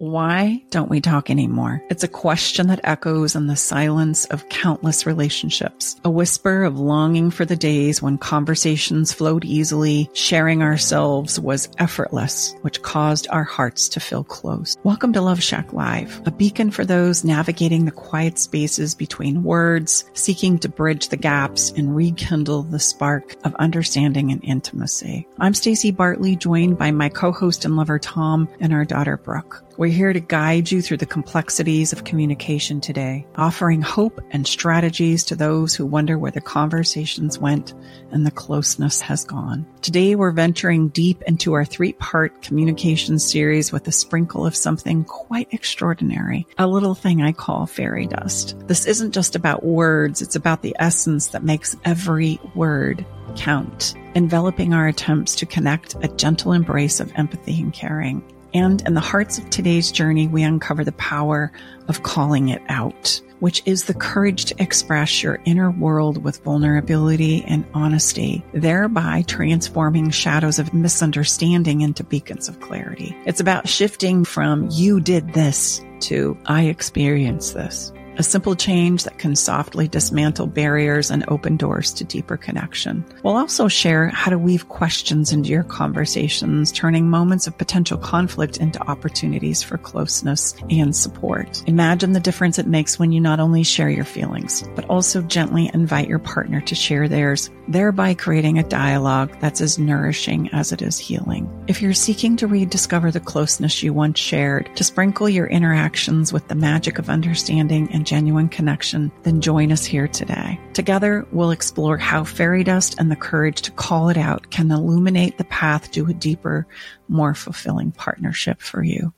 Why don't we talk anymore? It's a question that echoes in the silence of countless relationships, a whisper of longing for the days when conversations flowed easily, sharing ourselves was effortless, which caused our hearts to feel close. Welcome to Love Shack Live, a beacon for those navigating the quiet spaces between words, seeking to bridge the gaps and rekindle the spark of understanding and intimacy. I'm Stacey Bartley, joined by my co-host and lover Tom and our daughter Brooke. We're here to guide you through the complexities of communication today, offering hope and strategies to those who wonder where the conversations went and the closeness has gone. Today, we're venturing deep into our 3-part communication series with a sprinkle of something quite extraordinary, a little thing I call fairy dust. This isn't just about words, it's about the essence that makes every word count, enveloping our attempts to connect a gentle embrace of empathy and caring. And in the hearts of today's journey, we uncover the power of calling it out, which is the courage to express your inner world with vulnerability and honesty, thereby transforming shadows of misunderstanding into beacons of clarity. It's about shifting from "you did this" to "I experienced this." A simple change that can softly dismantle barriers and open doors to deeper connection. We'll also share how to weave questions into your conversations, turning moments of potential conflict into opportunities for closeness and support. Imagine the difference it makes when you not only share your feelings, but also gently invite your partner to share theirs, thereby creating a dialogue that's as nourishing as it is healing. If you're seeking to rediscover the closeness you once shared, to sprinkle your interactions with the magic of understanding and genuine connection, then join us here today. Together, we'll explore how fairy dust and the courage to call it out can illuminate the path to a deeper, more fulfilling partnership for you.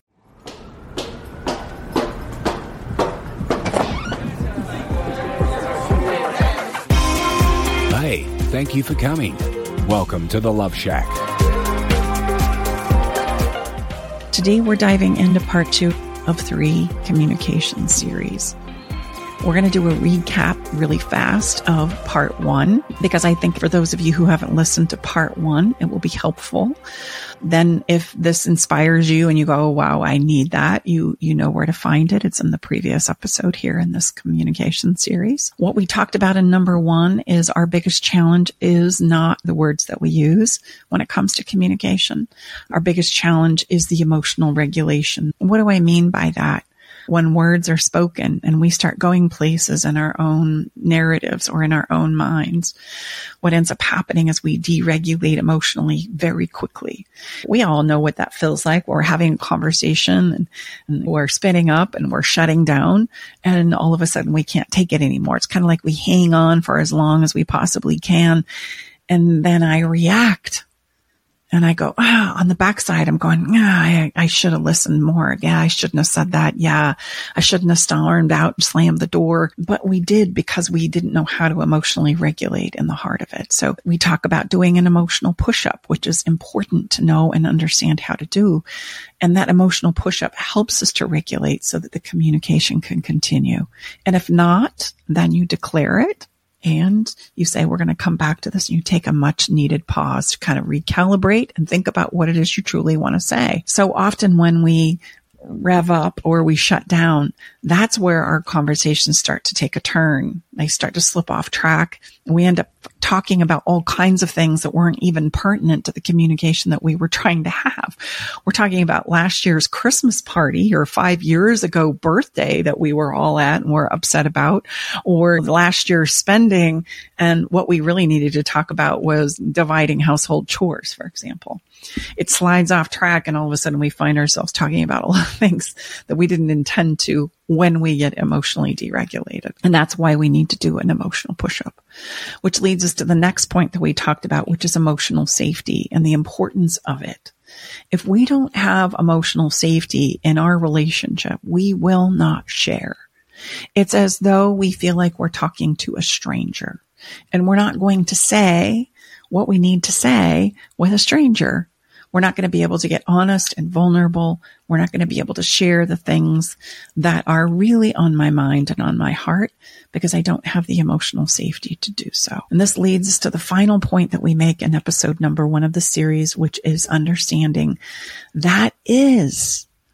Hey, thank you for coming. Welcome to the Love Shack. Today, we're diving into part 2 of 3 communication series. We're going to do a recap really fast of part 1, because I think for those of you who haven't listened to part 1, it will be helpful. Then if this inspires you and you go, oh, wow, I need that, you know where to find it. It's in the previous episode here in this communication series. What we talked about in number 1 is our biggest challenge is not the words that we use when it comes to communication. Our biggest challenge is the emotional regulation. What do I mean by that? When words are spoken and we start going places in our own narratives or in our own minds, what ends up happening is we deregulate emotionally very quickly. We all know what that feels like. We're having a conversation and we're spinning up and we're shutting down, and all of a sudden we can't take it anymore. It's kind of like we hang on for as long as we possibly can, and then I react. And I go, on the backside, I'm going, I should have listened more. Yeah, I shouldn't have said that. Yeah, I shouldn't have stormed out and slammed the door. But we did, because we didn't know how to emotionally regulate in the heart of it. So we talk about doing an emotional push-up, which is important to know and understand how to do. And that emotional push-up helps us to regulate so that the communication can continue. And if not, then you declare it. And you say, we're going to come back to this. And you take a much needed pause to kind of recalibrate and think about what it is you truly want to say. So often when we rev up or we shut down, that's where our conversations start to take a turn. They start to slip off track. We end up talking about all kinds of things that weren't even pertinent to the communication that we were trying to have. We're talking about last year's Christmas party or 5 years ago birthday that we were all at and were upset about, or last year's spending. And what we really needed to talk about was dividing household chores, for example. It slides off track, and all of a sudden we find ourselves talking about a lot of things that we didn't intend to when we get emotionally deregulated. And that's why we need to do an emotional push-up, which leads us to the next point that we talked about, which is emotional safety and the importance of it. If we don't have emotional safety in our relationship, we will not share. It's as though we feel like we're talking to a stranger, and we're not going to say what we need to say with a stranger. We're not going to be able to get honest and vulnerable. We're not going to be able to share the things that are really on my mind and on my heart because I don't have the emotional safety to do so. And this leads us to the final point that we make in episode number 1 of the series, which is understanding that is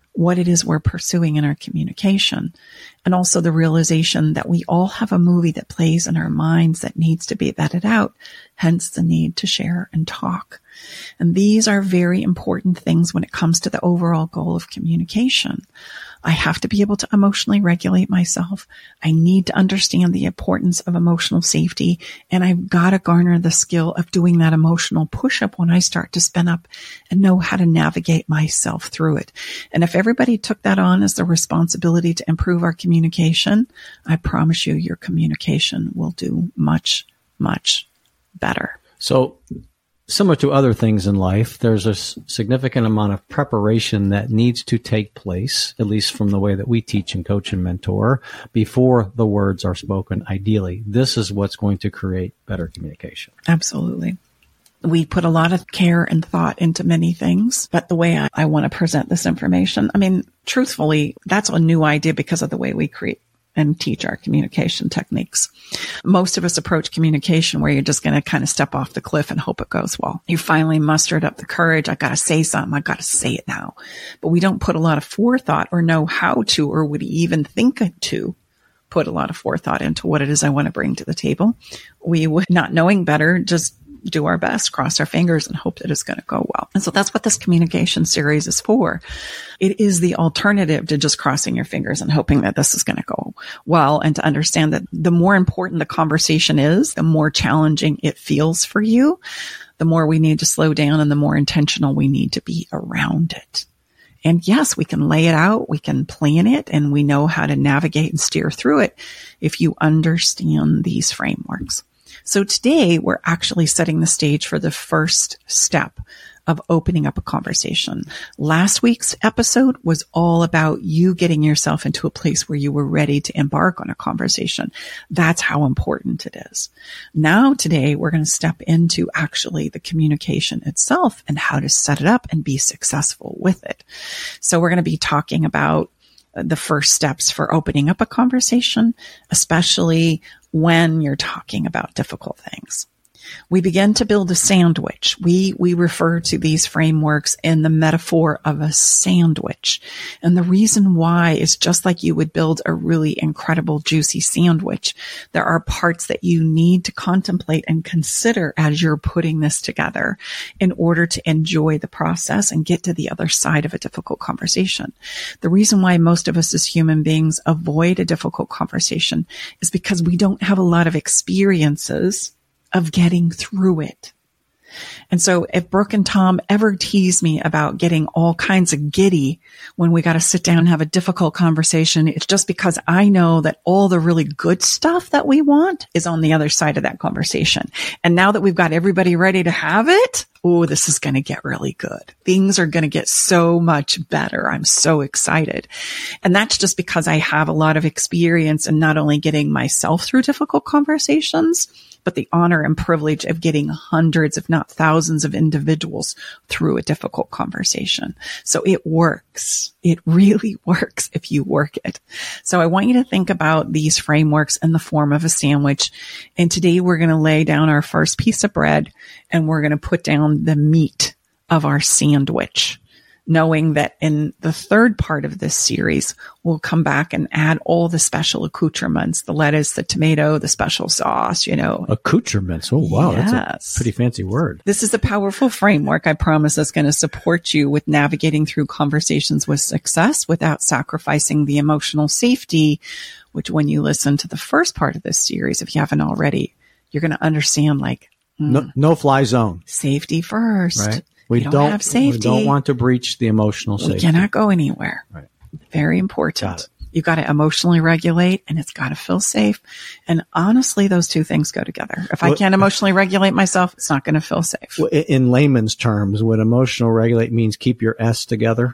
what it is we're pursuing in our communication. And also the realization that we all have a movie that plays in our minds that needs to be vetted out, hence the need to share and talk. And these are very important things when it comes to the overall goal of communication. I have to be able to emotionally regulate myself. I need to understand the importance of emotional safety, and I've got to garner the skill of doing that emotional push-up when I start to spin up and know how to navigate myself through it. And if everybody took that on as the responsibility to improve our communication, I promise you your communication will do much, much better. So, similar to other things in life, there's a significant amount of preparation that needs to take place, at least from the way that we teach and coach and mentor, before the words are spoken. Ideally, this is what's going to create better communication. Absolutely. We put a lot of care and thought into many things, but the way I want to present this information, I mean, truthfully, that's a new idea because of the way we create and teach our communication techniques. Most of us approach communication where you're just going to kind of step off the cliff and hope it goes well. You finally mustered up the courage. I got to say something. I got to say it now. But we don't put a lot of forethought or know how to, or would even think to put a lot of forethought into what it is I want to bring to the table. We would, not knowing better, just do our best, cross our fingers, and hope that it's going to go well. And so that's what this communication series is for. It is the alternative to just crossing your fingers and hoping that this is going to go well, and to understand that the more important the conversation is, the more challenging it feels for you, the more we need to slow down and the more intentional we need to be around it. And yes, we can lay it out, we can plan it, and we know how to navigate and steer through it if you understand these frameworks. So today we're actually setting the stage for the first step of opening up a conversation. Last week's episode was all about you getting yourself into a place where you were ready to embark on a conversation. That's how important it is. Now today we're going to step into actually the communication itself and how to set it up and be successful with it. So we're going to be talking about the first steps for opening up a conversation, especially when you're talking about difficult things. We begin to build a sandwich. We refer to these frameworks in the metaphor of a sandwich. And the reason why is just like you would build a really incredible, juicy sandwich. There are parts that you need to contemplate and consider as you're putting this together in order to enjoy the process and get to the other side of a difficult conversation. The reason why most of us as human beings avoid a difficult conversation is because we don't have a lot of experiences of getting through it. And so if Brooke and Tom ever tease me about getting all kinds of giddy when we got to sit down and have a difficult conversation, it's just because I know that all the really good stuff that we want is on the other side of that conversation. And now that we've got everybody ready to have it, oh, this is going to get really good. Things are going to get so much better. I'm so excited. And that's just because I have a lot of experience in not only getting myself through difficult conversations, but the honor and privilege of getting hundreds, if not thousands of individuals through a difficult conversation. So it works. It really works if you work it. So I want you to think about these frameworks in the form of a sandwich. And today we're going to lay down our first piece of bread and we're going to put down the meat of our sandwich, knowing that in the third part of this series, we'll come back and add all the special accoutrements, the lettuce, the tomato, the special sauce, Accoutrements. Oh, wow. Yes. That's a pretty fancy word. This is a powerful framework, I promise, that's going to support you with navigating through conversations with success without sacrificing the emotional safety, which when you listen to the first part of this series, if you haven't already, you're going to understand No fly zone. Safety first. Right. We don't have safety. We don't want to breach the emotional safety. We cannot go anywhere. Right. Very important. Got it. You've got to emotionally regulate and it's got to feel safe. And honestly, those two things go together. If I can't emotionally regulate myself, it's not going to feel safe. In layman's terms, what emotional regulate means keep your S together?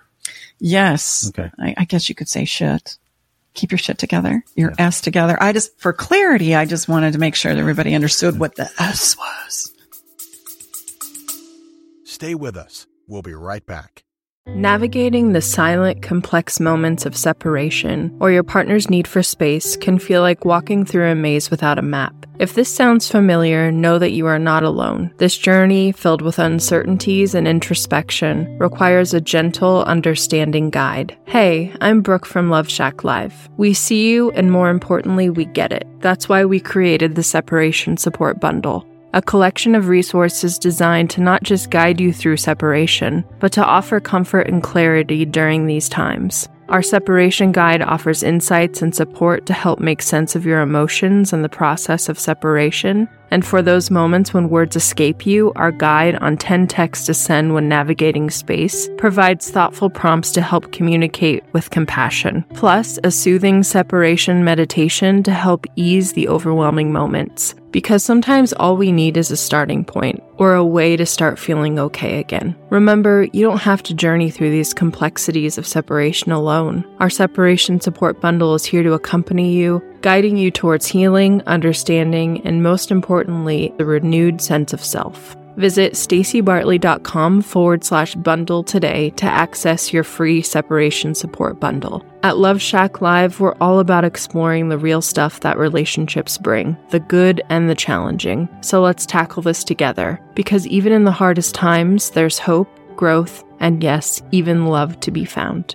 Yes. Okay. I guess you could say shit. Keep your shit together, your S together. For clarity, I just wanted to make sure that everybody understood what the S was. Stay with us. We'll be right back. Navigating the silent, complex moments of separation or your partner's need for space can feel like walking through a maze without a map. If this sounds familiar, know that you are not alone. This journey, filled with uncertainties and introspection, requires a gentle, understanding guide. Hey, I'm Brooke from Love Shack Live. We see you, and more importantly, we get it. That's why we created the Separation Support Bundle, a collection of resources designed to not just guide you through separation, but to offer comfort and clarity during these times. Our separation guide offers insights and support to help make sense of your emotions and the process of separation. And for those moments when words escape you, our guide on 10 texts to send when navigating space provides thoughtful prompts to help communicate with compassion, plus a soothing separation meditation to help ease the overwhelming moments. Because sometimes all we need is a starting point, or a way to start feeling okay again. Remember, you don't have to journey through these complexities of separation alone. Our Separation Support Bundle is here to accompany you, guiding you towards healing, understanding, and most importantly, the renewed sense of self. Visit staceybartley.com/bundle today to access your free separation support bundle. At Love Shack Live, we're all about exploring the real stuff that relationships bring, the good and the challenging. So let's tackle this together, because even in the hardest times, there's hope, growth, and yes, even love to be found.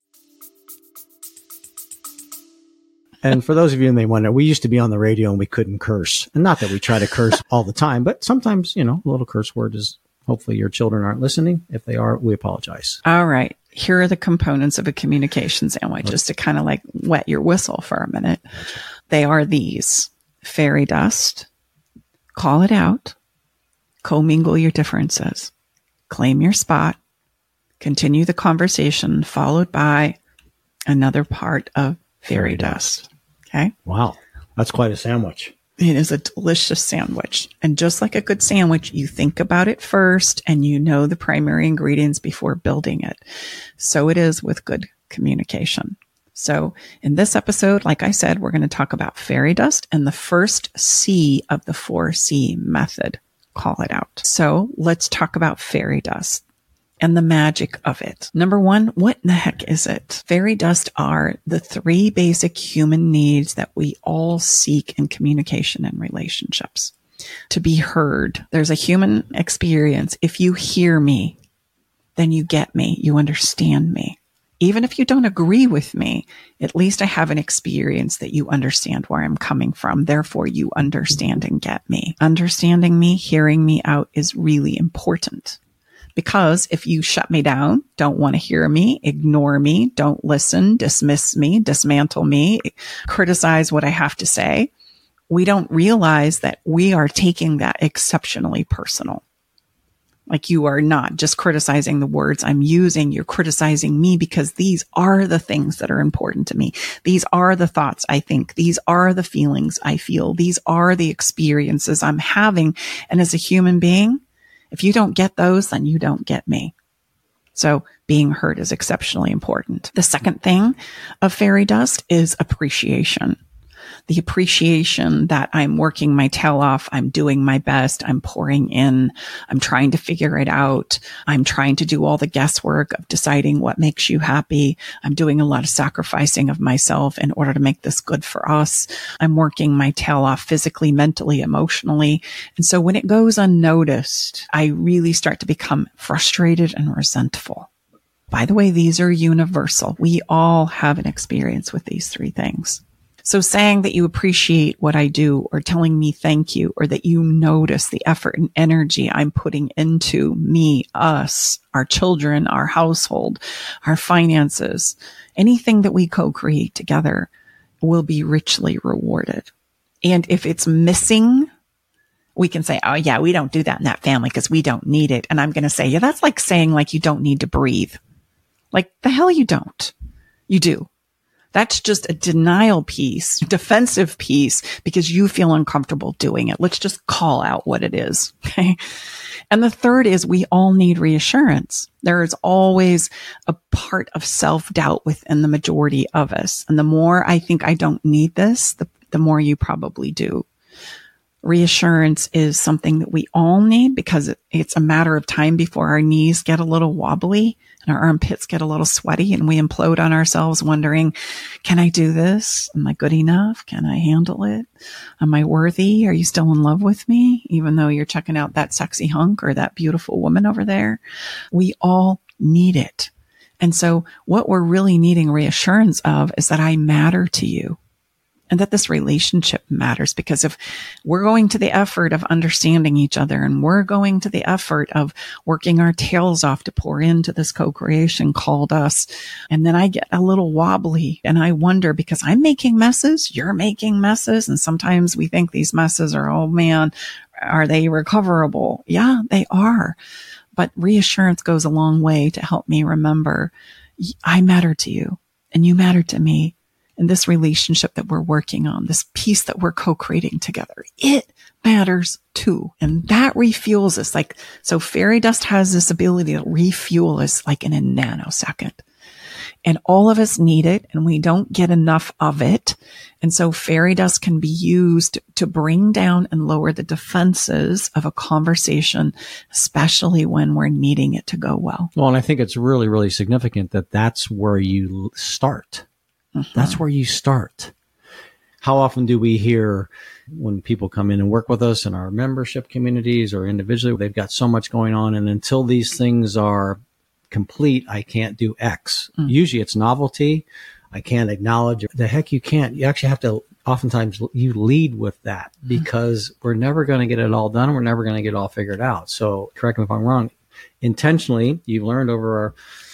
And for those of you who may wonder, we used to be on the radio and we couldn't curse. And not that we try to curse all the time, but sometimes, a little curse word is, hopefully your children aren't listening. If they are, we apologize. All right. Here are the components of a communication sandwich, just to kind of like wet your whistle for a minute. They are these: fairy dust, call it out, commingle your differences, claim your spot, continue the conversation, followed by another part of fairy dust. Okay. Wow. That's quite a sandwich. It is a delicious sandwich. And just like a good sandwich, you think about it first and you know the primary ingredients before building it. So it is with good communication. So in this episode, like I said, we're going to talk about fairy dust and the first C of the 4C method. Call it out. So let's talk about fairy dust and the magic of it. Number one, what in the heck is it? Fairy dust are the 3 basic human needs that we all seek in communication and relationships. To be heard. There's a human experience. If you hear me, then you get me. You understand me. Even if you don't agree with me, at least I have an experience that you understand where I'm coming from. Therefore, you understand and get me. Understanding me, hearing me out is really important. Because if you shut me down, don't want to hear me, ignore me, don't listen, dismiss me, dismantle me, criticize what I have to say, we don't realize that we are taking that exceptionally personal. Like you are not just criticizing the words I'm using, you're criticizing me because these are the things that are important to me. These are the thoughts I think. These are the feelings I feel. These are the experiences I'm having. And as a human being, if you don't get those, then you don't get me. So being heard is exceptionally important. The second thing of fairy dust is appreciation. The appreciation that I'm working my tail off, I'm doing my best, I'm pouring in, I'm trying to figure it out, I'm trying to do all the guesswork of deciding what makes you happy, I'm doing a lot of sacrificing of myself in order to make this good for us, I'm working my tail off physically, mentally, emotionally. And so when it goes unnoticed, I really start to become frustrated and resentful. By the way, these are universal. We all have an experience with these 3 things. So saying that you appreciate what I do, or telling me thank you, or that you notice the effort and energy I'm putting into me, us, our children, our household, our finances, anything that we co-create together will be richly rewarded. And if it's missing, we can say, oh yeah, we don't do that in that family because we don't need it. And I'm going to say, yeah, that's like saying like you don't need to breathe. Like the hell you don't. You do. That's just a denial piece, defensive piece, because you feel uncomfortable doing it. Let's just call out what it is. Okay. And the third is we all need reassurance. There is always a part of self-doubt within the majority of us. And the more I think I don't need this, the more you probably do. Reassurance is something that we all need because it's a matter of time before our knees get a little wobbly. And and our armpits get a little sweaty and we implode on ourselves wondering, can I do this? Am I good enough? Can I handle it? Am I worthy? Are you still in love with me? Even though you're checking out that sexy hunk or that beautiful woman over there, we all need it. And so what we're really needing reassurance of is that I matter to you and that this relationship matters, because if we're going to the effort of understanding each other and we're going to the effort of working our tails off to pour into this co-creation called us, and then I get a little wobbly and I wonder because I'm making messes, you're making messes. And sometimes we think these messes are, oh man, are they recoverable? Yeah, they are. But reassurance goes a long way to help me remember I matter to you and you matter to me. And this relationship that we're working on, this piece that we're co-creating together, it matters too. And that refuels us. Like, so fairy dust has this ability to refuel us like in a nanosecond. And all of us need it and we don't get enough of it. And so fairy dust can be used to bring down and lower the defenses of a conversation, especially when we're needing it to go well. Well, and I think it's really, really significant that that's where you start. Mm-hmm. That's where you start. How often do we hear when people come in and work with us in our membership communities or individually, they've got so much going on, and until these things are complete, I can't do X. Mm-hmm. Usually it's novelty. I can't acknowledge it. The heck you can't. You actually have to, oftentimes you lead with that because we're never going to get it all done. We're never going to get it all figured out. So correct me if I'm wrong. Intentionally, you've learned over our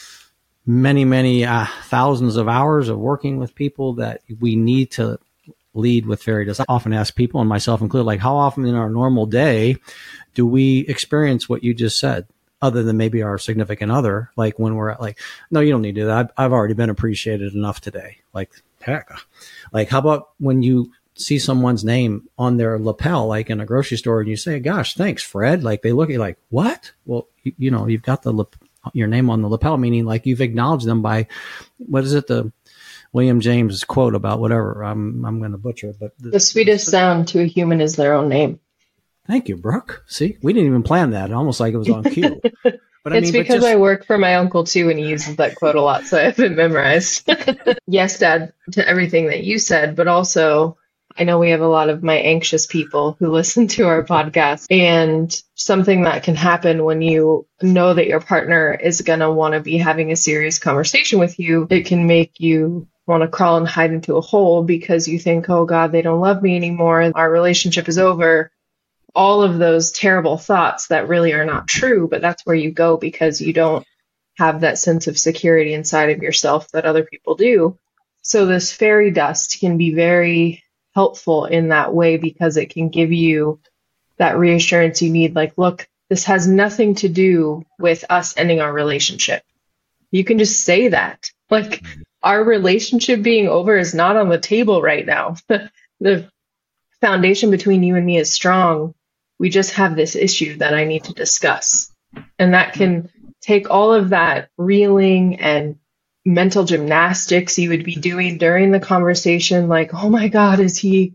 many thousands of hours of working with people that we need to lead with fairy dust. I often ask people, and myself included, like, how often in our normal day do we experience what you just said, other than maybe our significant other? Like when we're like, no, you don't need to do that. I've already been appreciated enough today. Like, heck, like how about when you see someone's name on their lapel, like in a grocery store, and you say, gosh, thanks, Fred. Like they look at you like, what? Well, you know, you've got your name on the lapel, meaning like you've acknowledged them by, what is it? The William James quote about whatever. I'm going to butcher it, but the sweetest sound to a human is their own name. Thank you, Brooke. See, we didn't even plan that. Almost like it was on cue. But It's because I work for my uncle too, and he uses that quote a lot, so I have it memorized. Yes, Dad, to everything that you said, but also I know we have a lot of my anxious people who listen to our podcast, and something that can happen when you know that your partner is going to want to be having a serious conversation with you, it can make you want to crawl and hide into a hole because you think, oh God, they don't love me anymore. Our relationship is over. All of those terrible thoughts that really are not true, but that's where you go because you don't have that sense of security inside of yourself that other people do. So this fairy dust can be very helpful in that way because it can give you that reassurance you need. Like, look, this has nothing to do with us ending our relationship. You can just say that. Like, our relationship being over is not on the table right now. The foundation between you and me is strong. We just have this issue that I need to discuss. And that can take all of that reeling and mental gymnastics you would be doing during the conversation. Like, oh my God, is he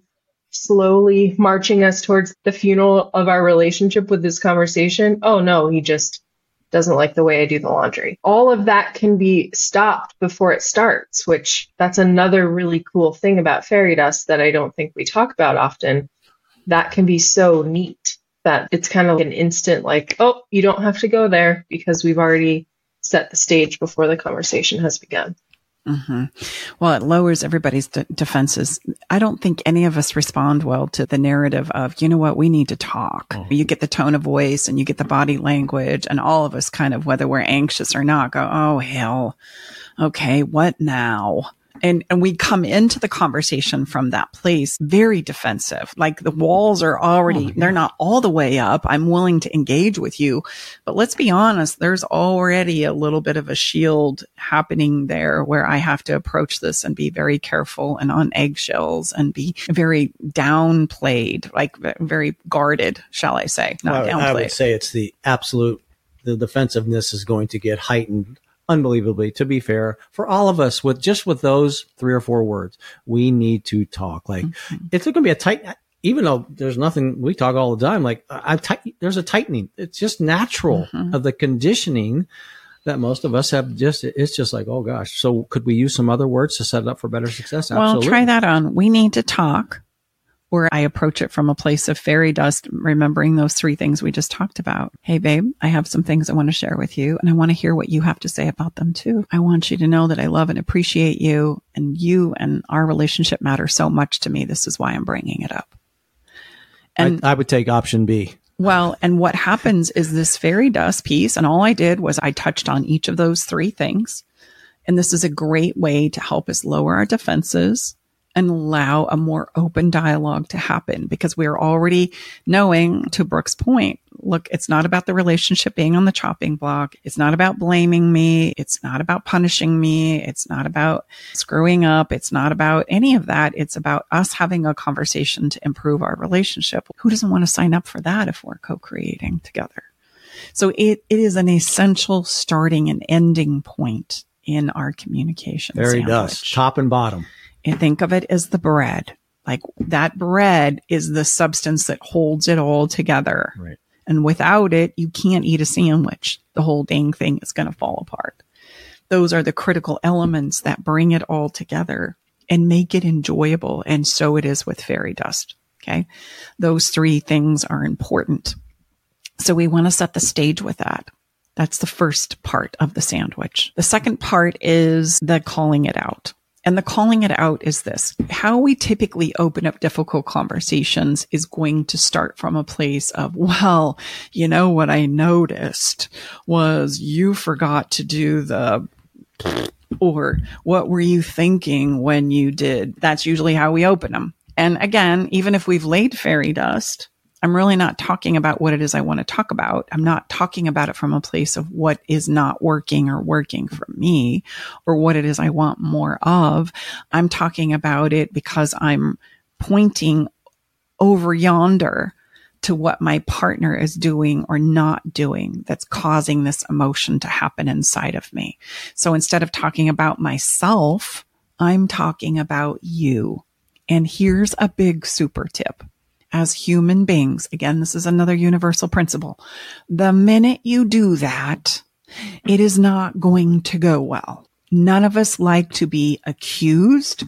slowly marching us towards the funeral of our relationship with this conversation? Oh no, he just doesn't like the way I do the laundry. All of that can be stopped before it starts, which that's another really cool thing about fairy dust that I don't think we talk about often. That can be so neat that it's kind of an instant like, oh, you don't have to go there because we've already set the stage before the conversation has begun. Mm-hmm. Well, it lowers everybody's defenses. I don't think any of us respond well to the narrative of, you know what, we need to talk. Oh. You get the tone of voice and you get the body language, and all of us kind of, whether we're anxious or not, go, oh, hell. Okay, what now? And we come into the conversation from that place very defensive. Like the walls are already, they're not all the way up. I'm willing to engage with you. But let's be honest, there's already a little bit of a shield happening there where I have to approach this and be very careful and on eggshells and be very downplayed, like very guarded, shall I say, not downplayed. I would say it's the defensiveness is going to get heightened unbelievably, to be fair, for all of us with those 3 or 4 words. We need to talk. Like, it's going to be a tight, even though there's nothing, we talk all the time, like there's a tightening. It's just natural of the conditioning that most of us have it's just like, oh gosh. So could we use some other words to set it up for better success? Well, Absolutely. try that on. We need to talk, or I approach it from a place of fairy dust, remembering those 3 things we just talked about. Hey, babe, I have some things I want to share with you, and I want to hear what you have to say about them too. I want you to know that I love and appreciate you and our relationship matter so much to me. This is why I'm bringing it up. And I would take option B. Well, and what happens is this fairy dust piece, and all I did was I touched on each of those 3 things. And this is a great way to help us lower our defenses and allow a more open dialogue to happen, because we're already knowing, to Brooke's point, look, it's not about the relationship being on the chopping block. It's not about blaming me. It's not about punishing me. It's not about screwing up. It's not about any of that. It's about us having a conversation to improve our relationship. Who doesn't want to sign up for that if we're co-creating together? So it is an essential starting and ending point in our communication Fairy sandwich. dust, top and bottom. And think of it as the bread. Like that bread is the substance that holds it all together. Right. And without it, you can't eat a sandwich. The whole dang thing is going to fall apart. Those are the critical elements that bring it all together and make it enjoyable. And so it is with fairy dust. Okay. Those 3 things are important. So we want to set the stage with that. That's the first part of the sandwich. The second part is the calling it out. And the calling it out is this. How we typically open up difficult conversations is going to start from a place of, well, you know, what I noticed was you forgot to do or what were you thinking when you did? That's usually how we open them. And again, even if we've laid fairy dust, I'm really not talking about what it is I want to talk about. I'm not talking about it from a place of what is not working or working for me or what it is I want more of. I'm talking about it because I'm pointing over yonder to what my partner is doing or not doing that's causing this emotion to happen inside of me. So instead of talking about myself, I'm talking about you. And here's a big super tip. As human beings, again, this is another universal principle. The minute you do that, it is not going to go well. None of us like to be accused,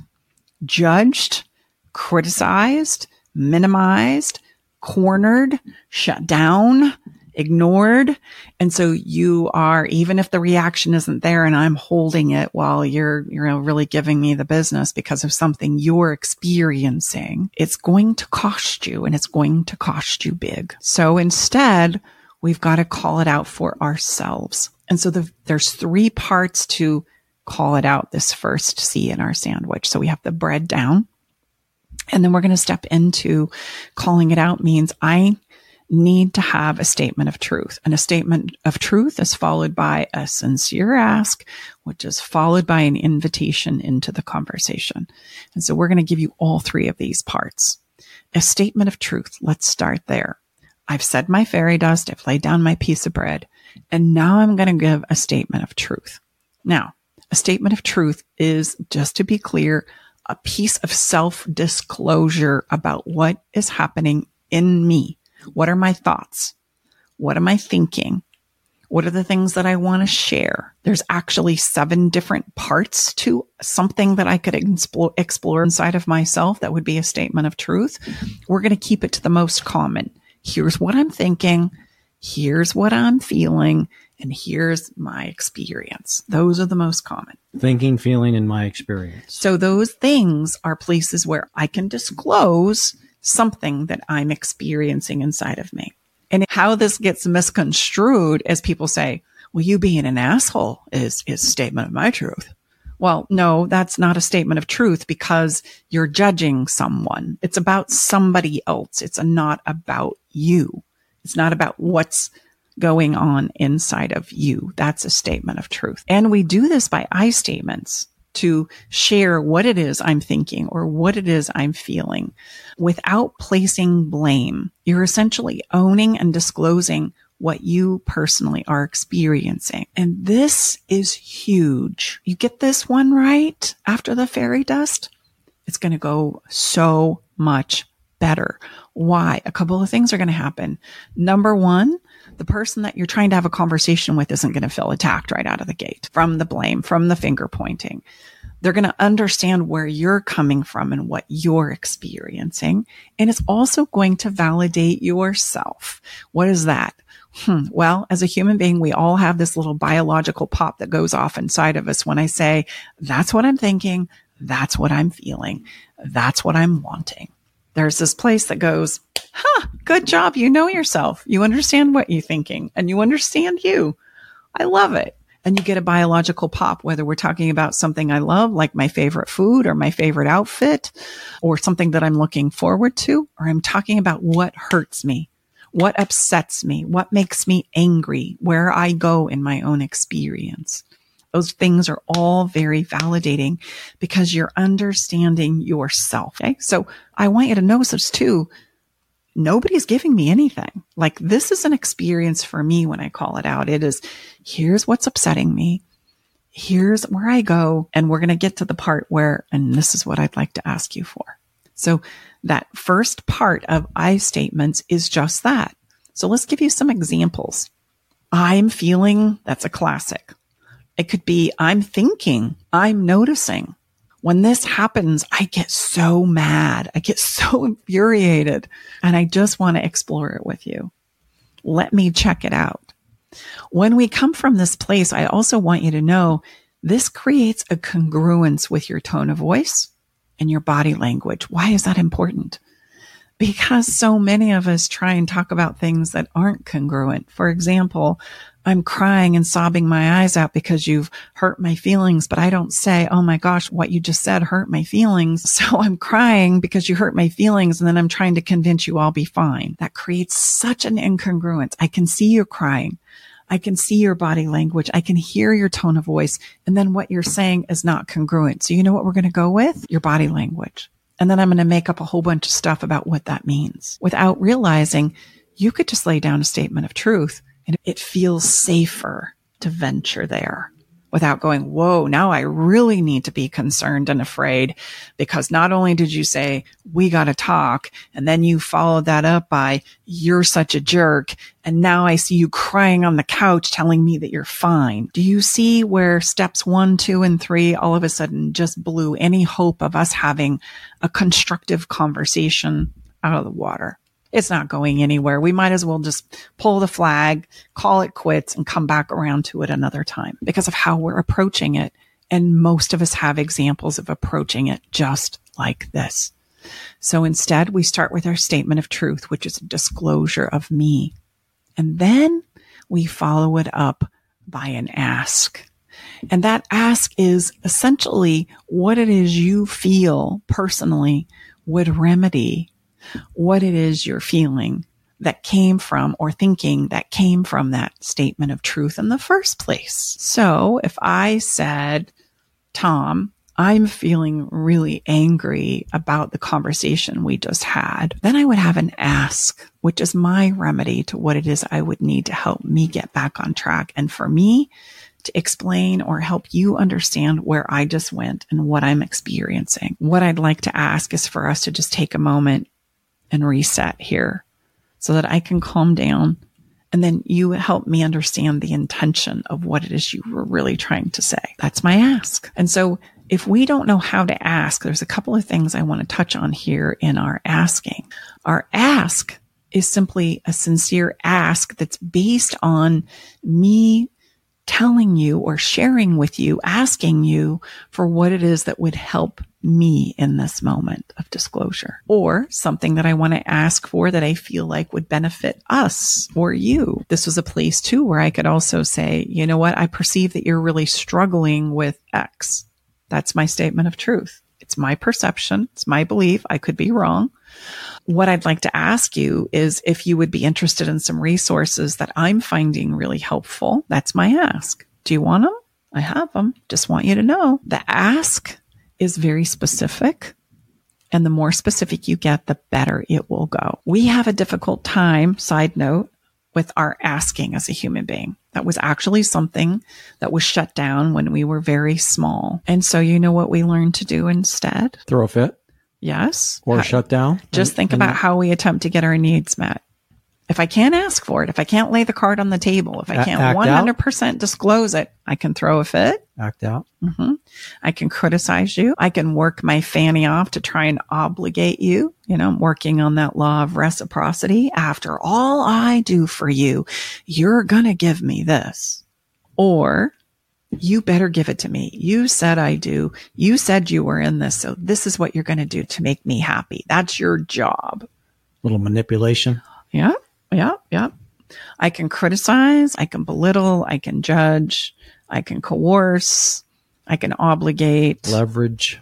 judged, criticized, minimized, cornered, shut down, ignored. And so you are, even if the reaction isn't there and I'm holding it while you're really giving me the business because of something you're experiencing, it's going to cost you, and it's going to cost you big. So instead, we've got to call it out for ourselves. And so there's 3 parts to call it out, this first C in our sandwich. So we have the bread down, and then we're going to step into calling it out means I need to have a statement of truth. And a statement of truth is followed by a sincere ask, which is followed by an invitation into the conversation. And so we're going to give you all 3 of these parts. A statement of truth. Let's start there. I've said my fairy dust. I've laid down my piece of bread. And now I'm going to give a statement of truth. Now, a statement of truth is, just to be clear, a piece of self-disclosure about what is happening in me. What are my thoughts? What am I thinking? What are the things that I want to share? There's actually 7 different parts to something that I could explore inside of myself that would be a statement of truth. We're going to keep it to the most common. Here's what I'm thinking. Here's what I'm feeling. And here's my experience. Those are the most common. Thinking, feeling, and my experience. So those things are places where I can disclose something that I'm experiencing inside of me. And how this gets misconstrued as people say, well, you being an asshole is a statement of my truth. Well, no, that's not a statement of truth because you're judging someone. It's about somebody else. It's not about you. It's not about what's going on inside of you. That's a statement of truth. And we do this by I statements to share what it is I'm thinking or what it is I'm feeling without placing blame. You're essentially owning and disclosing what you personally are experiencing. And this is huge. You get this one right after the fairy dust, it's going to go so much better. Why? A couple of things are going to happen. Number one, the person that you're trying to have a conversation with isn't going to feel attacked right out of the gate from the blame, from the finger pointing. They're going to understand where you're coming from and what you're experiencing. And it's also going to validate yourself. What is that? Well, as a human being, we all have this little biological pop that goes off inside of us when I say, that's what I'm thinking. That's what I'm feeling. That's what I'm wanting. There's this place that goes, good job. You know yourself. You understand what you're thinking and you understand you. I love it. And you get a biological pop, whether we're talking about something I love, like my favorite food or my favorite outfit, or something that I'm looking forward to, or I'm talking about what hurts me, what upsets me, what makes me angry, where I go in my own experience. Those things are all very validating because you're understanding yourself. Okay. So I want you to know this too. Nobody's giving me anything. Like, this is an experience for me when I call it out. It is, here's what's upsetting me. Here's where I go. And we're going to get to the part where, and this is what I'd like to ask you for. So that first part of I statements is just that. So let's give you some examples. I'm feeling, that's a classic. It could be, I'm thinking, I'm noticing. When this happens, I get so mad. I get so infuriated, and I just want to explore it with you. Let me check it out. When we come from this place, I also want you to know this creates a congruence with your tone of voice and your body language. Why is that important? Because so many of us try and talk about things that aren't congruent. For example, I'm crying and sobbing my eyes out because you've hurt my feelings, but I don't say, oh my gosh, what you just said hurt my feelings. So I'm crying because you hurt my feelings, and then I'm trying to convince you I'll be fine. That creates such an incongruence. I can see you crying. I can see your body language. I can hear your tone of voice. And then what you're saying is not congruent. So you know what we're going to go with? Your body language. And then I'm going to make up a whole bunch of stuff about what that means without realizing you could just lay down a statement of truth. And it feels safer to venture there without going, whoa, now I really need to be concerned and afraid, because not only did you say, we got to talk, and then you followed that up by, you're such a jerk, and now I see you crying on the couch telling me that you're fine. Do you see where steps 1, 2, and 3 all of a sudden just blew any hope of us having a constructive conversation out of the water? It's not going anywhere. We might as well just pull the flag, call it quits, and come back around to it another time because of how we're approaching it. And most of us have examples of approaching it just like this. So instead, we start with our statement of truth, which is a disclosure of me. And then we follow it up by an ask. And that ask is essentially what it is you feel personally would remedy what it is you're feeling that came from, or thinking that came from, that statement of truth in the first place. So if I said, Tom, I'm feeling really angry about the conversation we just had, then I would have an ask, which is my remedy to what it is I would need to help me get back on track. And for me to explain or help you understand where I just went and what I'm experiencing. What I'd like to ask is for us to just take a moment and reset here so that I can calm down, and then you help me understand the intention of what it is you were really trying to say. That's my ask. And so if we don't know how to ask, there's a couple of things I want to touch on here in our asking. Our ask is simply a sincere ask that's based on me telling you or sharing with you, asking you for what it is that would help me in this moment of disclosure, or something that I want to ask for that I feel like would benefit us or you. This was a place too where I could also say, you know what? I perceive that you're really struggling with X. That's my statement of truth. It's my perception. It's my belief. I could be wrong. What I'd like to ask you is if you would be interested in some resources that I'm finding really helpful. That's my ask. Do you want them? I have them. Just want you to know. The ask is very specific, and the more specific you get, the better it will go. We have a difficult time, side note, with our asking as a human being. That was actually something that was shut down when we were very small. And so you know what we learned to do instead? Throw a fit. Yes. Or shut down. Just think about how we attempt to get our needs met. If I can't ask for it, if I can't lay the card on the table, if I can't 100% disclose it, I can throw a fit. Act out. Mm-hmm. I can criticize you. I can work my fanny off to try and obligate you. You know, I'm working on that law of reciprocity. After all I do for you, you're going to give me this. Or you better give it to me. You said I do. You said you were in this. So this is what you're going to do to make me happy. That's your job. Little manipulation. Yeah. I can criticize. I can belittle. I can judge. I can coerce. I can obligate. Leverage.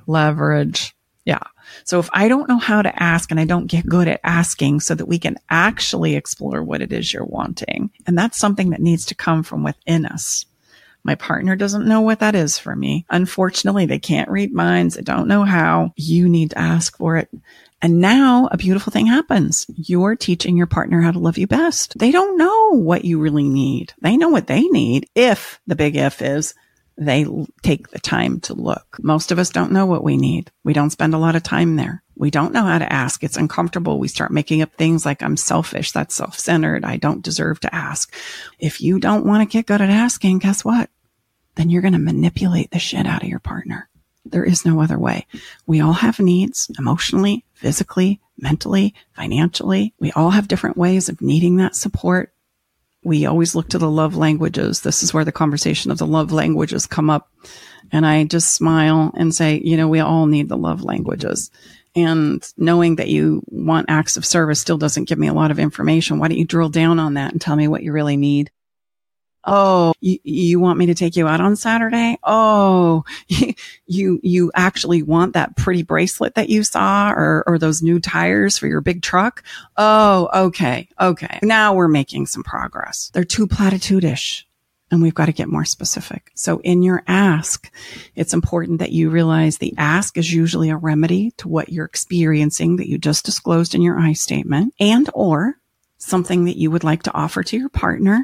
Yeah. So if I don't know how to ask and I don't get good at asking so that we can actually explore what it is you're wanting, and that's something that needs to come from within us. My partner doesn't know what that is for me. Unfortunately, they can't read minds. They don't know how. You need to ask for it. And now a beautiful thing happens. You're teaching your partner how to love you best. They don't know what you really need. They know what they need if, the big if is, they take the time to look. Most of us don't know what we need. We don't spend a lot of time there. We don't know how to ask. It's uncomfortable. We start making up things like I'm selfish. That's self-centered. I don't deserve to ask. If you don't want to get good at asking, guess what? Then you're going to manipulate the shit out of your partner. There is no other way. We all have needs emotionally, physically, mentally, financially. We all have different ways of needing that support. We always look to the love languages. This is where the conversation of the love languages come up. And I just smile and say, you know, we all need the love languages. And knowing that you want acts of service still doesn't give me a lot of information. Why don't you drill down on that and tell me what you really need? Oh, you want me to take you out on Saturday? Oh, you actually want that pretty bracelet that you saw or those new tires for your big truck? Oh, okay. Now we're making some progress. They're too platitude-ish and we've got to get more specific. So in your ask, it's important that you realize the ask is usually a remedy to what you're experiencing that you just disclosed in your I statement, and or something that you would like to offer to your partner,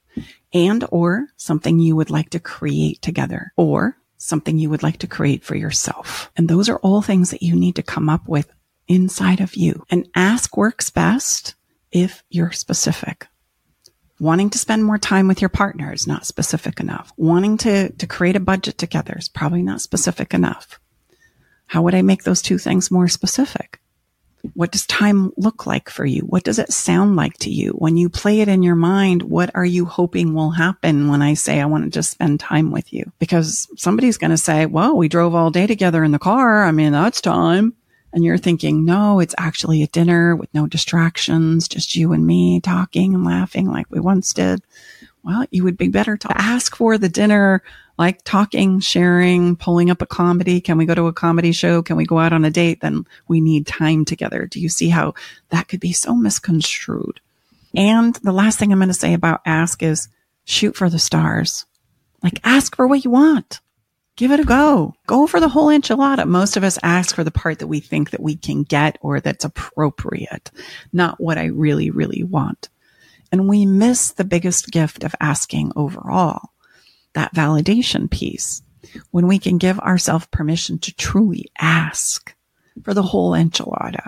and or something you would like to create together, or something you would like to create for yourself. And those are all things that you need to come up with inside of you. And ask works best if you're specific. Wanting to spend more time with your partner is not specific enough. Wanting to create a budget together is probably not specific enough. How would I make those two things more specific? What does time look like for you? What does it sound like to you? When you play it in your mind, what are you hoping will happen when I say I want to just spend time with you? Because somebody's going to say, well, we drove all day together in the car. I mean, that's time. And you're thinking, no, it's actually a dinner with no distractions, just you and me talking and laughing like we once did. Well, you would be better to ask for the dinner, like talking, sharing, pulling up a comedy. Can we go to a comedy show? Can we go out on a date? Then we need time together. Do you see how that could be so misconstrued? And the last thing I'm going to say about ask is shoot for the stars. Like ask for what you want. Give it a go. Go for the whole enchilada. Most of us ask for the part that we think that we can get or that's appropriate, not what I really, really want. And we miss the biggest gift of asking overall, that validation piece, when we can give ourselves permission to truly ask for the whole enchilada.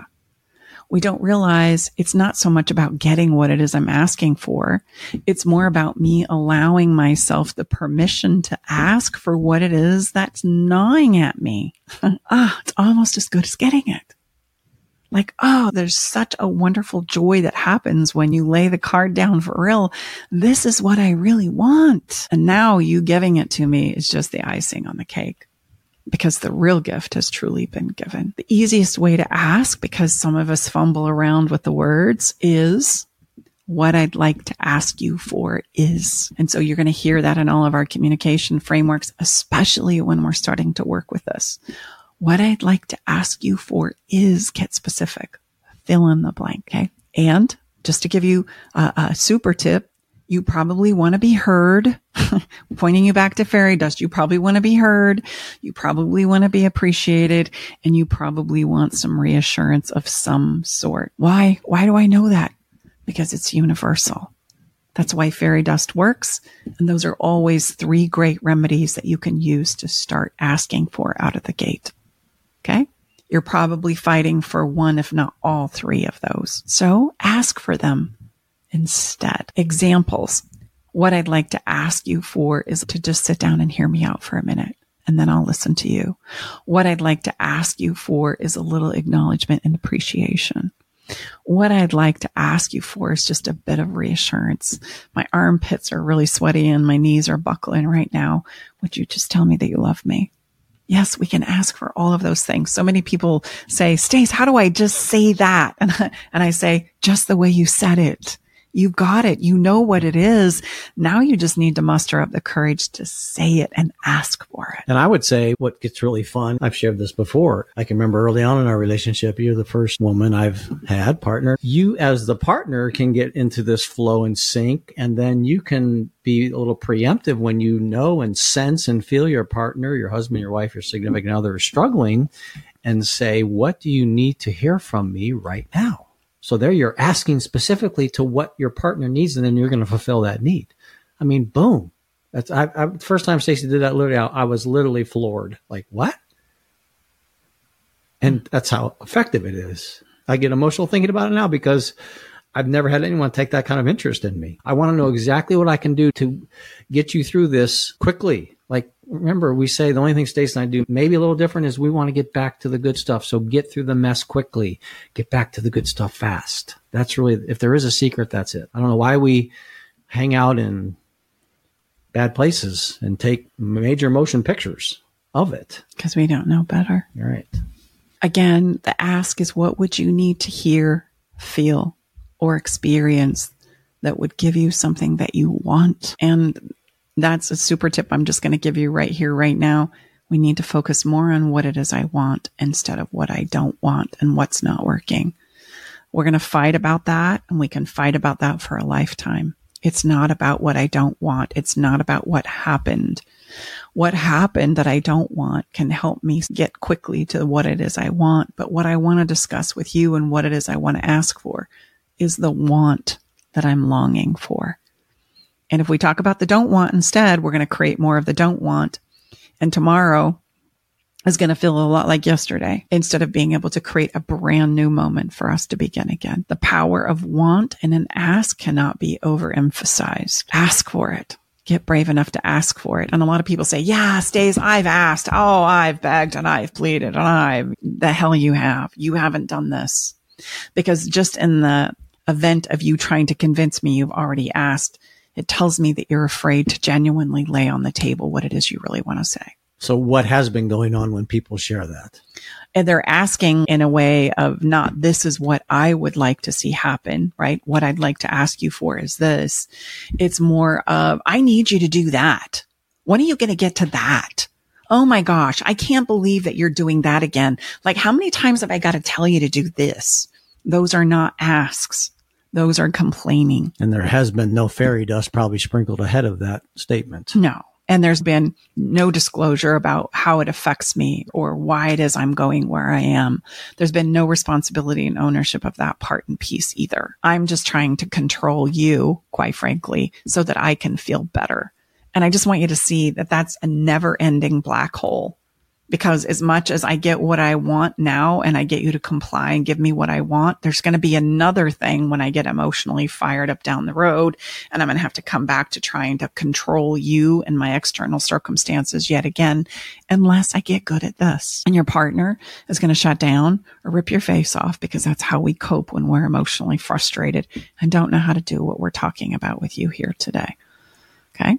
We don't realize it's not so much about getting what it is I'm asking for. It's more about me allowing myself the permission to ask for what it is that's gnawing at me. It's almost as good as getting it. Like, oh, there's such a wonderful joy that happens when you lay the card down for real. This is what I really want. And now you giving it to me is just the icing on the cake, because the real gift has truly been given. The easiest way to ask, because some of us fumble around with the words, is what I'd like to ask you for is. And so you're going to hear that in all of our communication frameworks, especially when we're starting to work with this. What I'd like to ask you for is, get specific, fill in the blank. Okay. And just to give you a super tip, you probably want to be heard. Pointing you back to fairy dust. You probably want to be heard. You probably want to be appreciated, and you probably want some reassurance of some sort. Why? Why do I know that? Because it's universal. That's why fairy dust works. And those are always 3 great remedies that you can use to start asking for out of the gate. Okay. You're probably fighting for one, if not all three of those. So ask for them instead. Examples. What I'd like to ask you for is to just sit down and hear me out for a minute, and then I'll listen to you. What I'd like to ask you for is a little acknowledgement and appreciation. What I'd like to ask you for is just a bit of reassurance. My armpits are really sweaty and my knees are buckling right now. Would you just tell me that you love me? Yes, we can ask for all of those things. So many people say, Stace, how do I just say that? And I say, just the way you said it. You got it. You know what it is. Now you just need to muster up the courage to say it and ask for it. And I would say what gets really fun, I've shared this before. I can remember early on in our relationship, you're the first woman I've had partner. You as the partner can get into this flow and sync, and then you can be a little preemptive when you know and sense and feel your partner, your husband, your wife, your significant other is struggling, and say, what do you need to hear from me right now? So there you're asking specifically to what your partner needs, and then you're going to fulfill that need. I mean, boom. That's the first time Stacey did that, literally, I was literally floored. Like, what? And that's how effective it is. I get emotional thinking about it now because I've never had anyone take that kind of interest in me. I want to know exactly what I can do to get you through this quickly. Like, remember, we say the only thing Stacey and I do maybe a little different is we want to get back to the good stuff. So get through the mess quickly. Get back to the good stuff fast. That's really, if there is a secret, that's it. I don't know why we hang out in bad places and take major motion pictures of it. Because we don't know better. All right. Again, the ask is, what would you need to hear, feel, or experience that would give you something that you want? And that's a super tip I'm just going to give you right here, right now. We need to focus more on what it is I want instead of what I don't want and what's not working. We're going to fight about that, and we can fight about that for a lifetime. It's not about what I don't want. It's not about what happened. What happened that I don't want can help me get quickly to what it is I want. But what I want to discuss with you and what it is I want to ask for is the want that I'm longing for. And if we talk about the don't want instead, we're going to create more of the don't want. And tomorrow is going to feel a lot like yesterday instead of being able to create a brand new moment for us to begin again. The power of want and an ask cannot be overemphasized. Ask for it. Get brave enough to ask for it. And a lot of people say, yeah, Stace, I've asked. Oh, I've begged and I've pleaded and the hell you have. You haven't done this. Because just in the event of you trying to convince me you've already asked, it tells me that you're afraid to genuinely lay on the table what it is you really want to say. So what has been going on when people share that? And they're asking in a way of not, this is what I would like to see happen, right? What I'd like to ask you for is this. It's more of, I need you to do that. When are you going to get to that? Oh my gosh, I can't believe that you're doing that again. Like, how many times have I got to tell you to do this? Those are not asks. Those are complaining. And there has been no fairy dust probably sprinkled ahead of that statement. No. And there's been no disclosure about how it affects me or why it is I'm going where I am. There's been no responsibility and ownership of that part and piece either. I'm just trying to control you, quite frankly, so that I can feel better. And I just want you to see that that's a never-ending black hole. Because as much as I get what I want now and I get you to comply and give me what I want, there's going to be another thing when I get emotionally fired up down the road, and I'm going to have to come back to trying to control you and my external circumstances yet again, unless I get good at this. And your partner is going to shut down or rip your face off, because that's how we cope when we're emotionally frustrated and don't know how to do what we're talking about with you here today. Okay?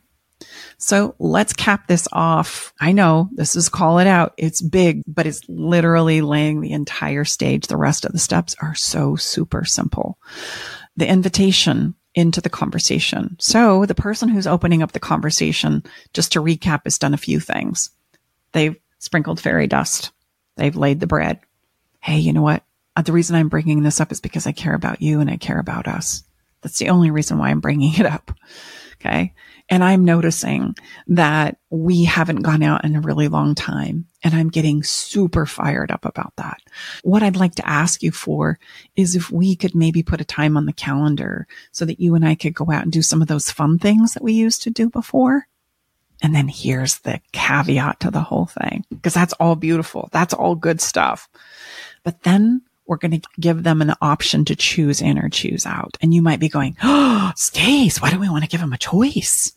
So let's cap this off. I know this is call it out. It's big, but it's literally laying the entire stage. The rest of the steps are so super simple. The invitation into the conversation. So the person who's opening up the conversation, just to recap, has done a few things. They've sprinkled fairy dust. They've laid the bread. Hey, you know what? The reason I'm bringing this up is because I care about you and I care about us. That's the only reason why I'm bringing it up. Okay. And I'm noticing that we haven't gone out in a really long time, and I'm getting super fired up about that. What I'd like to ask you for is if we could maybe put a time on the calendar so that you and I could go out and do some of those fun things that we used to do before. And then here's the caveat to the whole thing, because that's all beautiful. That's all good stuff. But then we're going to give them an option to choose in or choose out. And you might be going, oh, Stace, why do we want to give them a choice?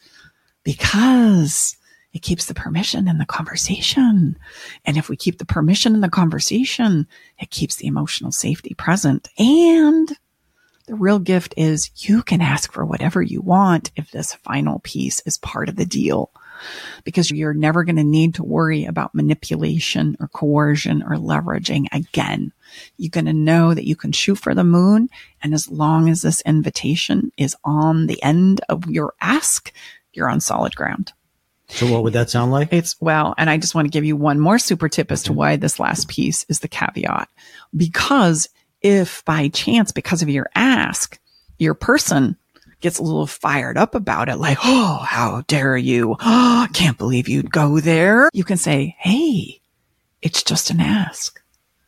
Because it keeps the permission in the conversation. And if we keep the permission in the conversation, it keeps the emotional safety present. And the real gift is you can ask for whatever you want if this final piece is part of the deal, because you're never going to need to worry about manipulation or coercion or leveraging again. You're going to know that you can shoot for the moon. And as long as this invitation is on the end of your ask, you're on solid ground. So what would that sound like? And I just want to give you one more super tip as to why this last piece is the caveat. Because if by chance, because of your ask, your person gets a little fired up about it, like, oh, how dare you? Oh, I can't believe you'd go there. You can say, hey, it's just an ask.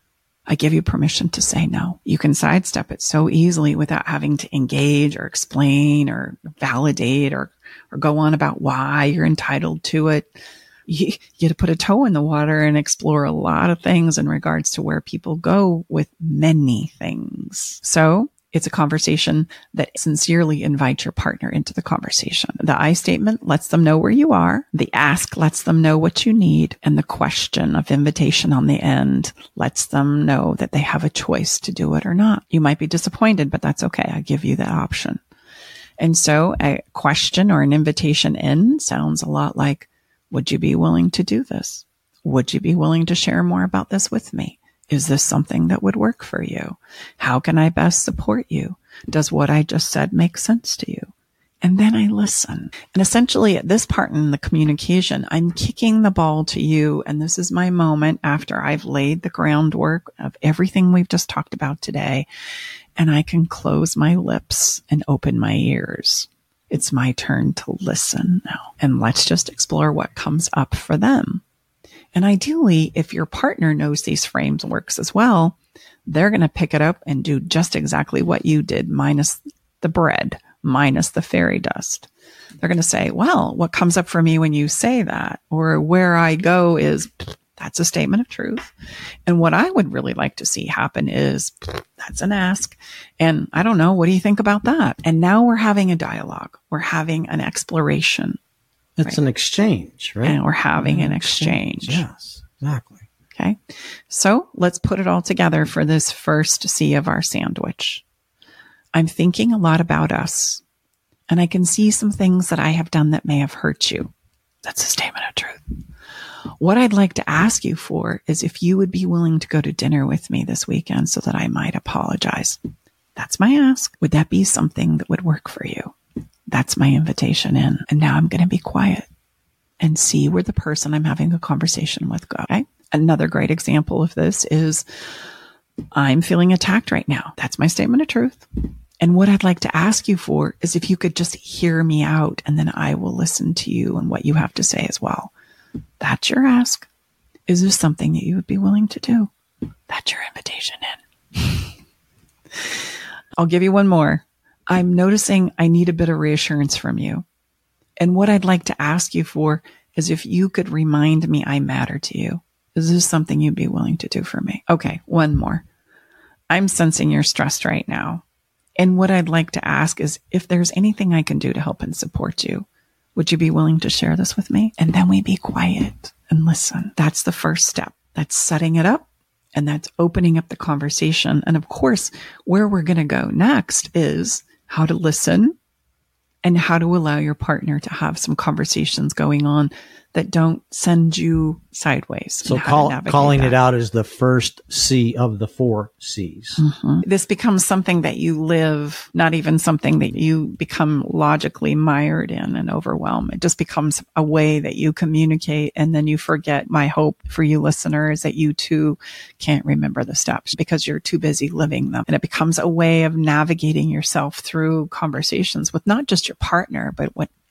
I give you permission to say no. You can sidestep it so easily without having to engage or explain or validate or go on about why you're entitled to it. You get to put a toe in the water and explore a lot of things in regards to where people go with many things. So it's a conversation that sincerely invites your partner into the conversation. The I statement lets them know where you are. The ask lets them know what you need. And the question of invitation on the end lets them know that they have a choice to do it or not. You might be disappointed, but that's okay. I give you that option. And so a question or an invitation in sounds a lot like, would you be willing to do this? Would you be willing to share more about this with me? Is this something that would work for you? How can I best support you? Does what I just said make sense to you? And then I listen. And essentially at this part in the communication, I'm kicking the ball to you. And this is my moment after I've laid the groundwork of everything we've just talked about today. And I can close my lips and open my ears. It's my turn to listen now. And let's just explore what comes up for them. And ideally, if your partner knows these frameworks as well, they're going to pick it up and do just exactly what you did, minus the bread, minus the fairy dust. They're going to say, well, what comes up for me when you say that, or where I go is, that's a statement of truth. And what I would really like to see happen is, that's an ask. And I don't know, what do you think about that? And now we're having a dialogue. We're having an exploration. It's an exchange, right? And we're having an exchange. Yes, exactly. Okay. So let's put it all together for this first C of our sandwich. I'm thinking a lot about us, and I can see some things that I have done that may have hurt you. That's a statement of truth. What I'd like to ask you for is if you would be willing to go to dinner with me this weekend so that I might apologize. That's my ask. Would that be something that would work for you? That's my invitation in. And now I'm going to be quiet and see where the person I'm having a conversation with go. Okay? Another great example of this is I'm feeling attacked right now. That's my statement of truth. And what I'd like to ask you for is if you could just hear me out, and then I will listen to you and what you have to say as well. That's your ask. Is this something that you would be willing to do? That's your invitation in. I'll give you one more. I'm noticing I need a bit of reassurance from you. And what I'd like to ask you for is if you could remind me I matter to you. Is this something you'd be willing to do for me? Okay, one more. I'm sensing you're stressed right now. And what I'd like to ask is if there's anything I can do to help and support you. Would you be willing to share this with me? And then we be quiet and listen. That's the first step. That's setting it up. And that's opening up the conversation. And of course, where we're going to go next is how to listen and how to allow your partner to have some conversations going on that don't send you sideways. So calling it out is the first C of the 4 C's. Mm-hmm. This becomes something that you live, not even something that you become logically mired in and overwhelmed. It just becomes a way that you communicate, and then you forget. My hope for you listeners is that you too can't remember the steps because you're too busy living them. And it becomes a way of navigating yourself through conversations with not just your partner, but with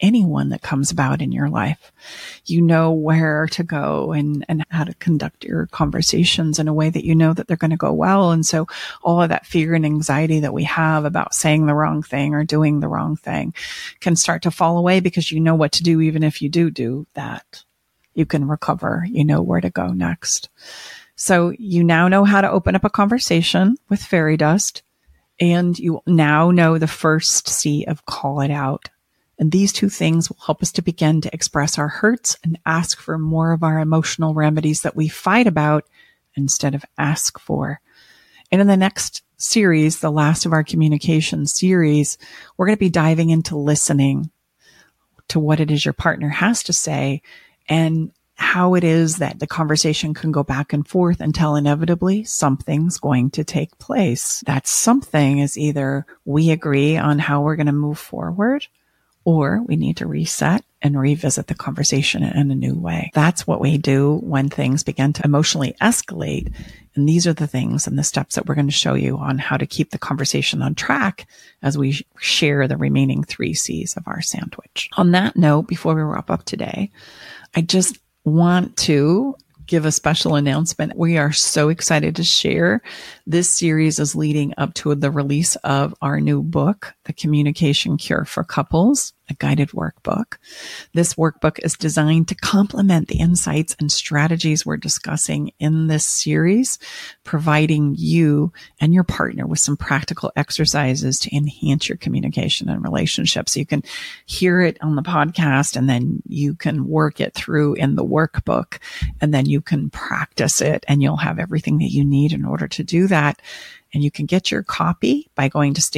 anyone that comes about in your life. You know where to go and how to conduct your conversations in a way that you know that they're going to go well. And so all of that fear and anxiety that we have about saying the wrong thing or doing the wrong thing can start to fall away because you know what to do. Even if you do that, you can recover, you know where to go next. So you now know how to open up a conversation with fairy dust, and you now know the first C of call it out. And these two things will help us to begin to express our hurts and ask for more of our emotional remedies that we fight about instead of ask for. And in the next series, the last of our communication series, we're going to be diving into listening to what it is your partner has to say and how it is that the conversation can go back and forth until inevitably something's going to take place. That something is either we agree on how we're going to move forward, or we need to reset and revisit the conversation in a new way. That's what we do when things begin to emotionally escalate. And these are the things and the steps that we're going to show you on how to keep the conversation on track as we share the remaining 3 C's of our sandwich. On that note, before we wrap up today, I just want to give a special announcement. We are so excited to share. This series is leading up to the release of our new book, The Communication Cure for Couples, a guided workbook. This workbook is designed to complement the insights and strategies we're discussing in this series, providing you and your partner with some practical exercises to enhance your communication and relationships. So you can hear it on the podcast, and then you can work it through in the workbook, and then you can practice it, and you'll have everything that you need in order to do that. And you can get your copy by going to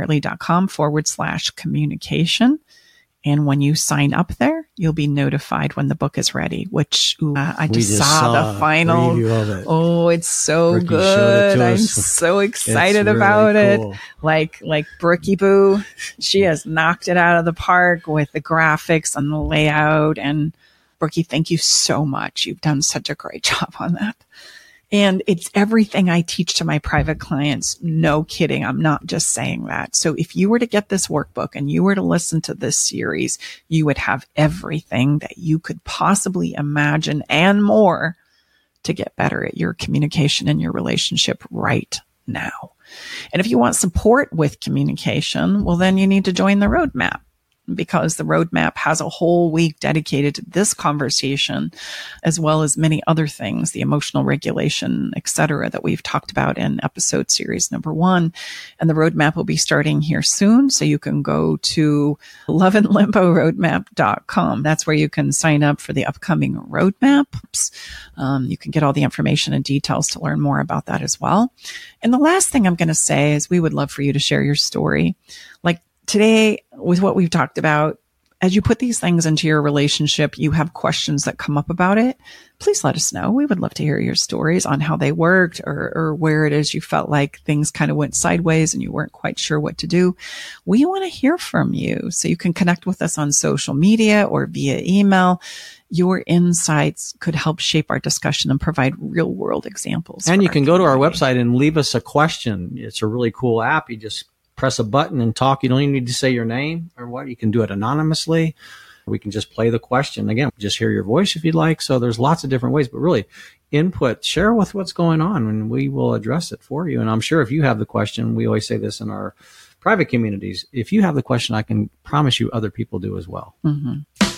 stacybartley.com/communication. And when you sign up there, you'll be notified when the book is ready, which I just saw the final. It. Oh, it's so Brookie good. I'm so excited about cool. it. Like Brookie Boo, she has knocked it out of the park with the graphics and the layout. And Brookie, thank you so much. You've done such a great job on that. And it's everything I teach to my private clients. No kidding. I'm not just saying that. So if you were to get this workbook and you were to listen to this series, you would have everything that you could possibly imagine and more to get better at your communication and your relationship right now. And if you want support with communication, well, then you need to join the roadmap, because the roadmap has a whole week dedicated to this conversation, as well as many other things, the emotional regulation, etc., that we've talked about in episode series number 1. And the roadmap will be starting here soon. So you can go to loveandlimboroadmap.com. That's where you can sign up for the upcoming roadmaps. You can get all the information and details to learn more about that as well. And the last thing I'm going to say is we would love for you to share your story. Like, today, with what we've talked about, as you put these things into your relationship, you have questions that come up about it, please let us know. We would love to hear your stories on how they worked, or where it is you felt like things kind of went sideways and you weren't quite sure what to do. We want to hear from you. So you can connect with us on social media or via email. Your insights could help shape our discussion and provide real world examples. And you can go to our website and leave us a question. It's a really cool app. You just press a button and talk. You don't even need to say your name or what. You can do it anonymously. We can just play the question. Again, just hear your voice if you'd like. So there's lots of different ways, but really input, share with what's going on, and we will address it for you. And I'm sure if you have the question, we always say this in our private communities, if you have the question, I can promise you other people do as well. Mm-hmm.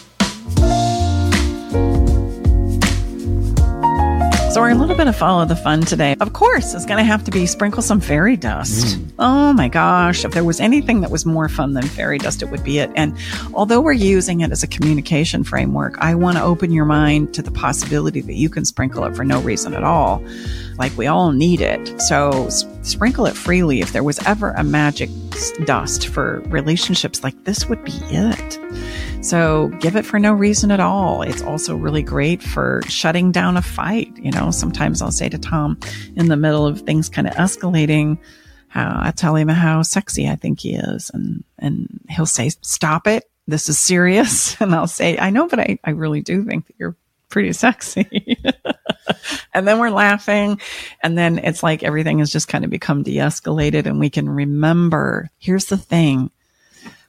So our little bit of follow the fun today, of course, is going to have to be sprinkle some fairy dust. Oh my gosh. If there was anything that was more fun than fairy dust, it would be it. And although we're using it as a communication framework, I want to open your mind to the possibility that you can sprinkle it for no reason at all. Like, we all need it. So sprinkle it freely. If there was ever a magic dust for relationships, like this would be it. So give it for no reason at all. It's also really great for shutting down a fight. You know, sometimes I'll say to Tom in the middle of things kind of escalating, I tell him how sexy I think he is. And he'll say, stop it. This is serious. And I'll say, I know, but I really do think that you're pretty sexy. And then we're laughing. And then it's like everything has just kind of become de-escalated, and we can remember, here's the thing.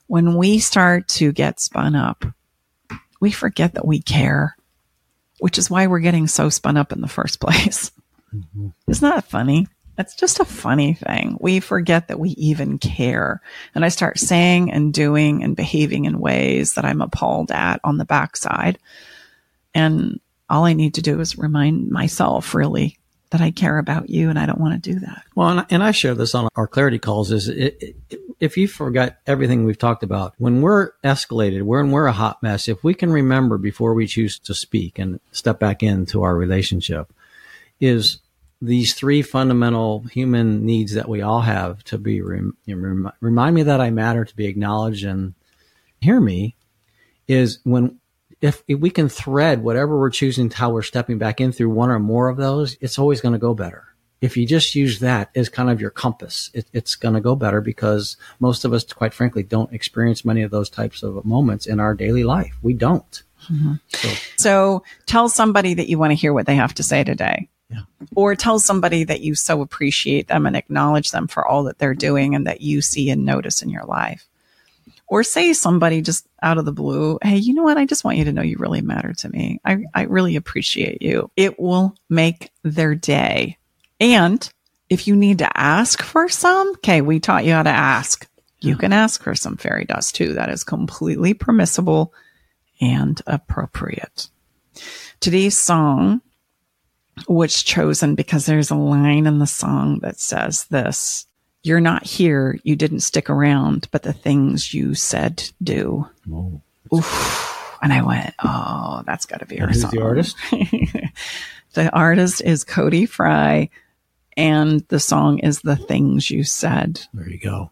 when we start to get spun up, we forget that we care, which is why we're getting so spun up in the first place. Mm-hmm. Isn't that funny? It's just a funny thing. We forget that we even care. And I start saying and doing and behaving in ways that I'm appalled at on the backside. And all I need to do is remind myself, really, that I care about you and I don't want to do that. Well, and I share this on our clarity calls, is if you forgot everything we've talked about, when we're escalated, when we're a hot mess, if we can remember before we choose to speak and step back into our relationship, is these three fundamental human needs that we all have to be, remind me that I matter, to be acknowledged and hear me, is when, if we can thread whatever we're choosing, how we're stepping back in through one or more of those, it's always going to go better. If you just use that as kind of your compass, it's going to go better, because most of us, quite frankly, don't experience many of those types of moments in our daily life. We don't. Mm-hmm. So tell somebody that you want to hear what they have to say today. Yeah. Or tell somebody that you so appreciate them and acknowledge them for all that they're doing and that you see and notice in your life. Or say somebody just out of the blue, hey, you know what? I just want you to know you really matter to me. I really appreciate you. It will make their day. And if you need to ask for some, okay, we taught you how to ask. You can ask for some fairy dust too. That is completely permissible and appropriate. Today's song was chosen because there's a line in the song that says this: you're not here, you didn't stick around, but the things you said do. Oh, oof. And I went, oh, that's got to be our song. Who's the artist? The artist is Cody Fry, and the song is The Things You Said. There you go.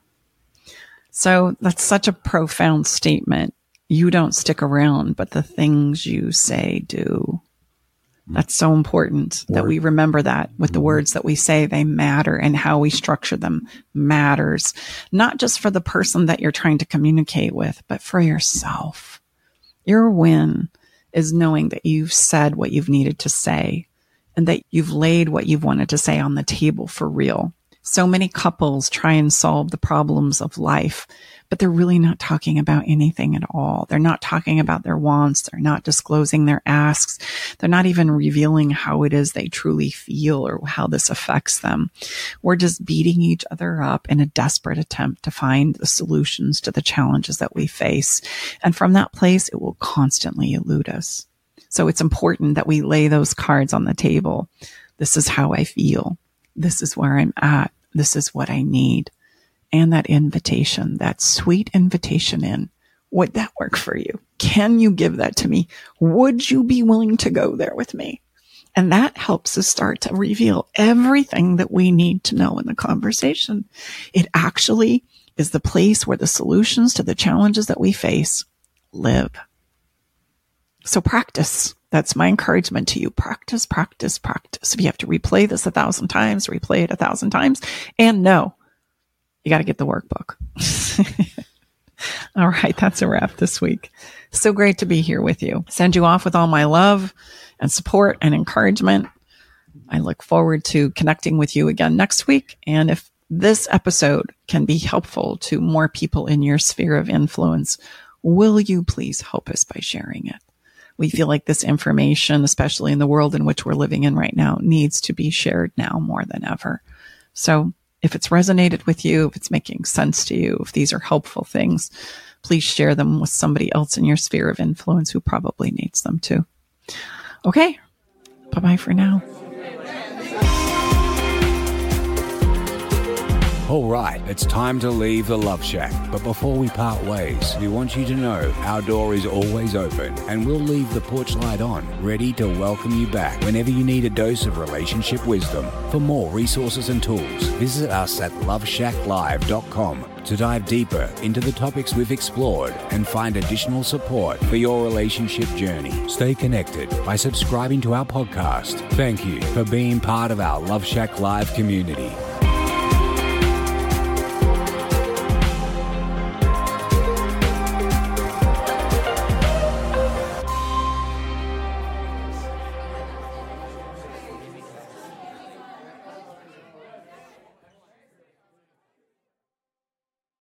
So that's such a profound statement. You don't stick around, but the things you say do. That's so important that we remember that with the words that we say. They matter, and how we structure them matters, not just for the person that you're trying to communicate with, but for yourself. Your win is knowing that you've said what you've needed to say and that you've laid what you've wanted to say on the table for real. So many couples try and solve the problems of life, but they're really not talking about anything at all. They're not talking about their wants. They're not disclosing their asks. They're not even revealing how it is they truly feel or how this affects them. We're just beating each other up in a desperate attempt to find the solutions to the challenges that we face. And from that place, it will constantly elude us. So it's important that we lay those cards on the table. This is how I feel. This is where I'm at. This is what I need. And that invitation, that sweet invitation in, would that work for you? Can you give that to me? Would you be willing to go there with me? And that helps us start to reveal everything that we need to know in the conversation. It actually is the place where the solutions to the challenges that we face live. So practice. That's my encouragement to you. Practice, practice, practice. If you have to replay this 1,000 times, replay it 1,000 times. And no, you got to get the workbook. All right. That's a wrap this week. So great to be here with you. Send you off with all my love and support and encouragement. I look forward to connecting with you again next week. And if this episode can be helpful to more people in your sphere of influence, will you please help us by sharing it? We feel like this information, especially in the world in which we're living in right now, needs to be shared now more than ever. So if it's resonated with you, if it's making sense to you, if these are helpful things, please share them with somebody else in your sphere of influence who probably needs them too. Okay. Bye-bye for now. All right, it's time to leave the Love Shack. But before we part ways, we want you to know our door is always open, and we'll leave the porch light on, ready to welcome you back whenever you need a dose of relationship wisdom. For more resources and tools, visit us at loveshacklive.com to dive deeper into the topics we've explored and find additional support for your relationship journey. Stay connected by subscribing to our podcast. Thank you for being part of our Love Shack Live community.